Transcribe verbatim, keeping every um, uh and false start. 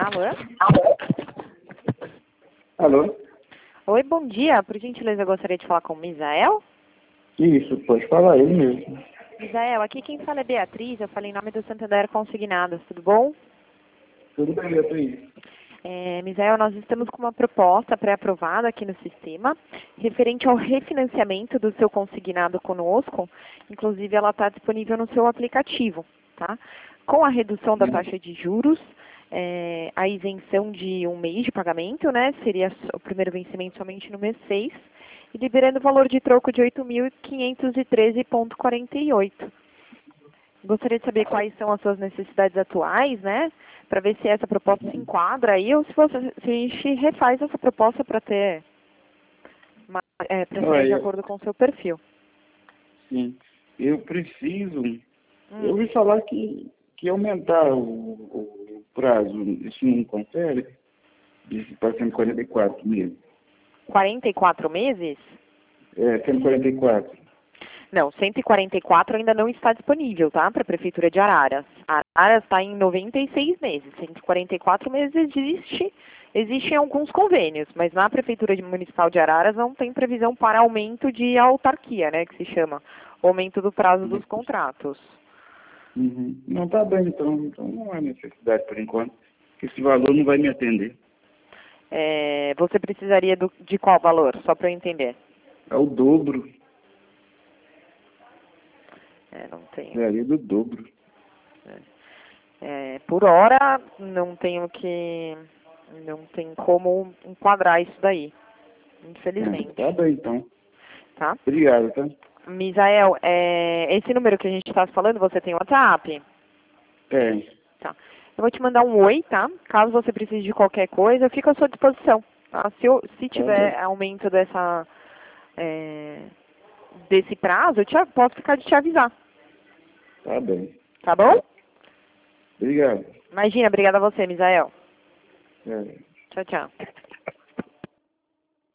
Alô? Alô? Oi, bom dia. Por gentileza, eu gostaria de falar com o Misael. Isso, pode falar ele mesmo. Misael, aqui quem fala é Beatriz. Eu falei em nome do Santander Consignados. Tudo bom? Tudo bem, Beatriz? É, Misael, nós estamos com uma proposta pré-aprovada aqui no sistema, referente ao refinanciamento do seu consignado conosco. Inclusive, ela está disponível no seu aplicativo, tá? Com a redução da taxa de juros, é, a isenção de um mês de pagamento, né? Seria o primeiro vencimento somente no mês seis, e liberando o valor de troco de oito mil quinhentos e treze vírgula quarenta e oito. Gostaria de saber quais são as suas necessidades atuais, né? Para ver se essa proposta se enquadra aí ou se, você, se a gente refaz essa proposta para ter uma, é, para sair de eu- acordo com o seu perfil. Sim. Eu preciso. Hum. Eu ouvi falar que, que aumentar o, o prazo. Isso não confere? Para cento e quarenta e quatro mesmo. quarenta e quatro meses? É, cento e quarenta e quatro. Não, cento e quarenta e quatro ainda não está disponível, tá? Para a Prefeitura de Araras. Araras está em noventa e seis meses. cento e quarenta e quatro meses existe, existem alguns convênios, mas na Prefeitura Municipal de Araras não tem previsão para aumento de autarquia, né? Que se chama aumento do prazo dos contratos. Uhum. Não, tá bem, então. Então não há necessidade por enquanto. Esse valor não vai me atender. É, você precisaria do, de qual valor? Só para eu entender. É o dobro. É, não tenho. Precisaria do dobro. É, por hora, não tenho que... Não tem como enquadrar isso daí, infelizmente. É, tá bem, então. Tá? Obrigado, tá? Misael, é, esse número que a gente está falando, você tem WhatsApp? Tem. Tá. Eu vou te mandar um oi, tá? Caso você precise de qualquer coisa, eu fico à sua disposição. Tá? Se, eu, se tiver bem. aumento dessa, é, desse prazo, eu te, posso ficar de te avisar. Tá bem. Tá bom? Obrigado. Imagina, obrigada a você, Misael. É. Tchau, tchau.